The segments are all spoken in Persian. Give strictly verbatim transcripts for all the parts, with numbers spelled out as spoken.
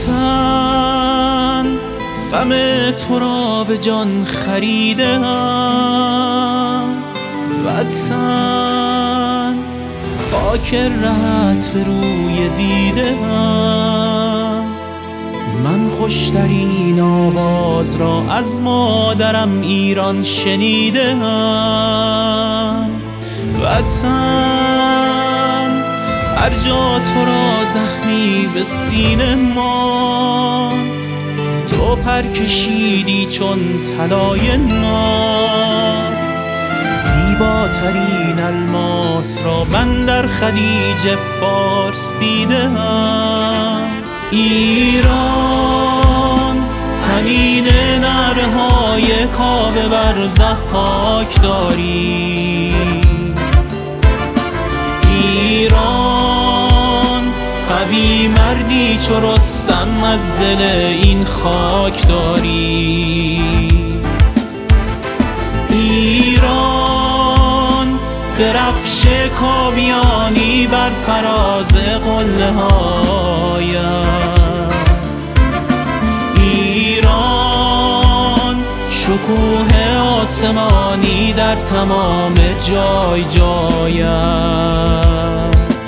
وطن غم تو را به جان خریده‌ام، وطن خاک رهت به روی دیده‌ام. من خوشترین آواز را از مادرم ایران شنیده‌ام. وطن هر جا تو را زخمی به سینه ماند، تو پر کشیدی چون طلای ناب. زیباترین الماس را من در خلیج فارس دیده‌ام. ایران طنین نرهای کعبه بر ضحاک داری. ایران قوی مردی چو رستم از دل این خاک داری. ایران درفش کاویانی بر فراز قله هایت. ایران شکوه آسمانی در تمام جای جایت.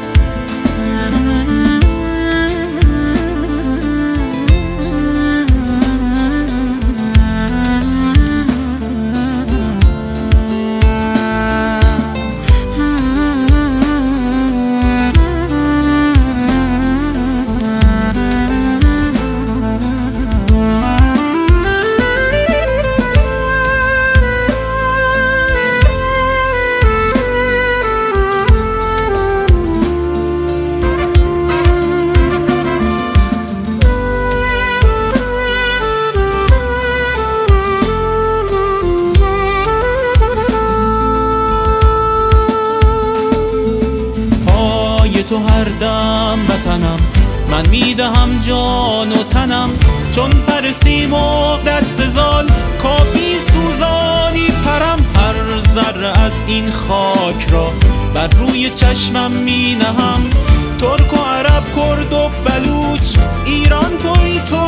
تو هر دم وطنم، من میدهم جان و تنم. چون پر سیمرغ دست زال کافی سوزانی پرم. هر ذره از این خاک را بر روی چشمم می نهم. ترک و عرب، کرد و بلوچ، ایران توی تو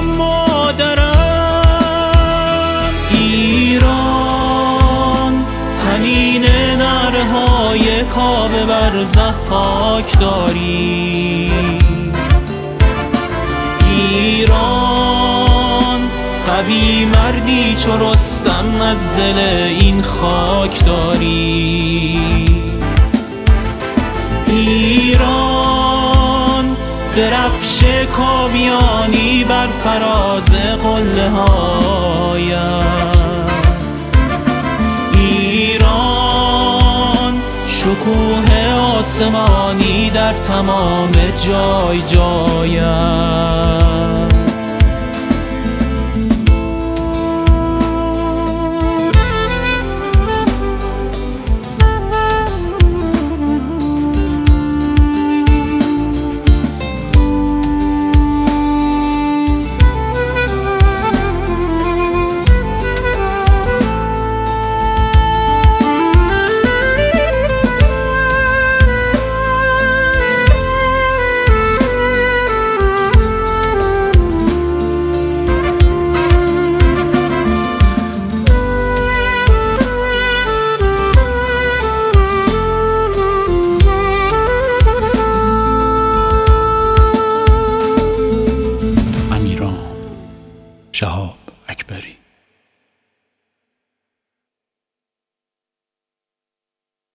مادرم. ایران طنین نرهای کعبه بر ضحاک داری. ایران قوی مردی چو رستم از دل این خاک داری. ایران درفش کاویانی بر فراز قله هایت. ایران شکوه آسمانی در تمام جای جایت. شهاب